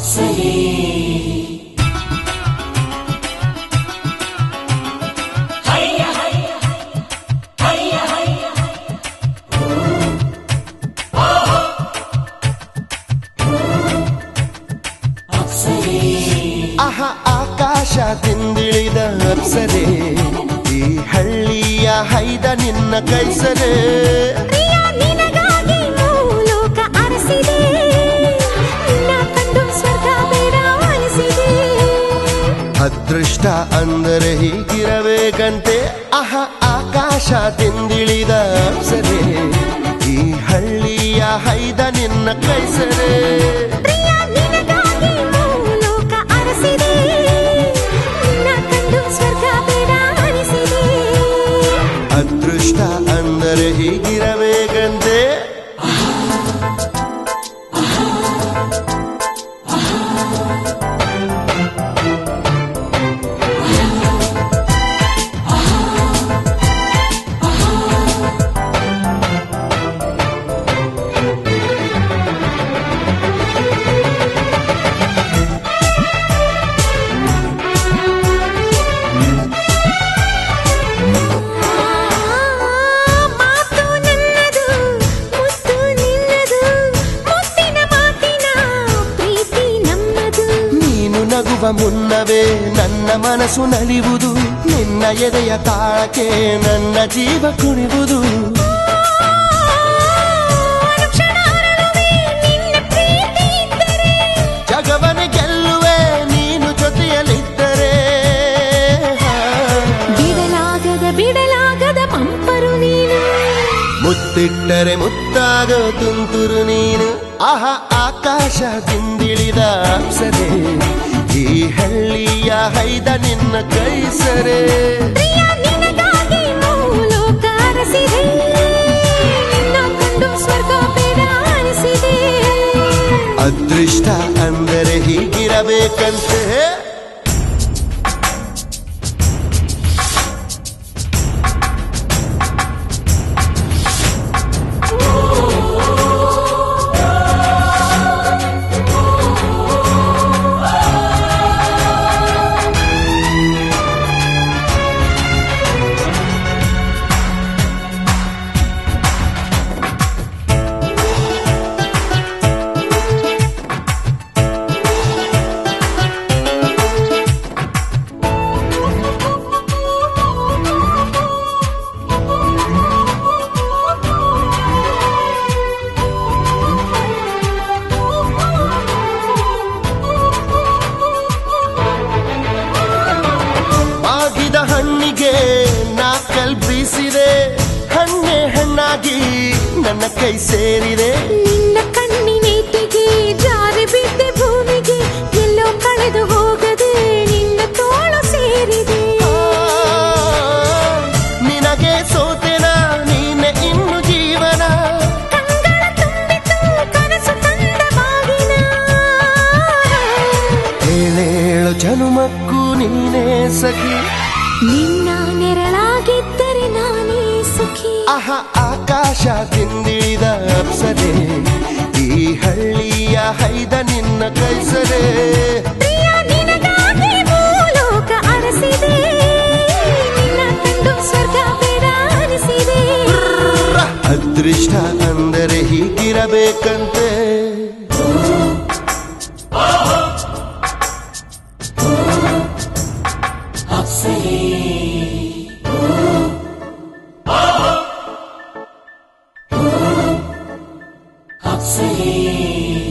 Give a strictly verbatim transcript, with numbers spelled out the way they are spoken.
ಆಹ ಆಕಾಶದಿಂದಿಳಿದ ಅಪ್ಸರೆ ಈ ಹಳ್ಳಿಯ ಹೈದ ನಿನ್ನ ಕೈಸರೆ ಲೋಕ ಅರಸಿದೆ ನಿನ್ನ ಕಂಡು ಸ್ವರ್ಗ ಬೇಡ ಅನಿಸಿದೆ ಅದೃಷ್ಟ ಅಂದರೆ ಹೀಗಿರಬೇಕಂತೆ ಆಹ ಆಕಾಶದಿಂದಿಳಿದ ಅಪ್ಸರೆ ಈ ಹಳ್ಳಿಯ ಹೈದ ನಿನ್ನ ಕೈಸರೆ ಅದೃಷ್ಟ ಅಂದರೆ ಹೀಗಿರಬೇಕಂತೆ ನಗುವ ಮುನ್ನವೇ ನನ್ನ ಮನಸ್ಸು ನಲಿಯುವುದು ನಿನ್ನ ಎದೆಯ ತಾಳಕ್ಕೆ ನನ್ನ ಜೀವ ಕುಣಿವುದು ಜಗವನೆ ಗೆಲ್ಲುವೆ ನೀನು ಜೊತೆಯಲ್ಲಿದ್ದರೆ ಬಿಡಲಾಗದ ಬಿಡಲಾಗದ ಪಂಪರು ನೀನು ಮುತ್ತಿಟ್ಟರೆ ಮುತ್ತಾಗೋ ತುಂತುರು ನೀನು ಆಹ ಆಕಾಶದಿಂದಿಳಿದ ಅಪ್ಸರೆ ಈ ಹಳ್ಳಿಯ ಹೈದ ನಿನ್ನ ಕೈಸರೆ ಲೋಕ ಅರಸಿದೆ ನಿನ್ನ ಕಂಡು ಸ್ವರ್ಗ ಬೇಡ ಅನಿಸಿದೆ ಅದೃಷ್ಟ ಅಂದರೆ ಹೀಗಿರಬೇಕಂತೆ ಹಣ್ಣಿಗೆ ನಾ ಕಲ್ಪಿಸಿದೆ ಹಣ್ಣೆ ಹಣ್ಣಾಗಿ ನನ್ನ ಕೈ ಸೇರಿದೆ ನಿನ್ನ ಕಣ್ಣಿನೇಟಿಗೆ ಜಾರಿ ಬಿದ್ದೆ ಭೂಮಿಗೆ ಎಲ್ಲೋ ಕಳೆದು ಹೋಗದೆ ನಿನ್ನ ತೋಳು ಸೇರಿದೆ ನಿನಗೆ ಸೋತೆನ ನೀನೆ ಇನ್ನು ಜೀವನ ಕಂಗಳ ತುಂಬಿತು ಕನಸು ತಂದ ಬಾಗಿನ ಏಳೇಳು ಜನುಮಕ್ಕೂ ನೀನೇ ಸಖಿ ನಿನ್ನ ನೆರಳಾಗಿದ್ದರೆ ನಾನೇ ಸುಖಿ ಆಹ ಆಕಾಶದಿಂದಿಳಿದ ಅಪ್ಸರೆ ಈ ಹಳ್ಳಿಯ ಹೈದ ನಿನ್ನ ಕೈಸರೆ ಲೋಕ ಅರಸಿದೆ ನಿನ್ನ ಕಂಡು ಸ್ವರ್ಗ ಬೇಡ ಅನಿಸಿದೆ ಅದೃಷ್ಟ ಅಂದರೆ ಹೀಗಿರಬೇಕಂತೆ Say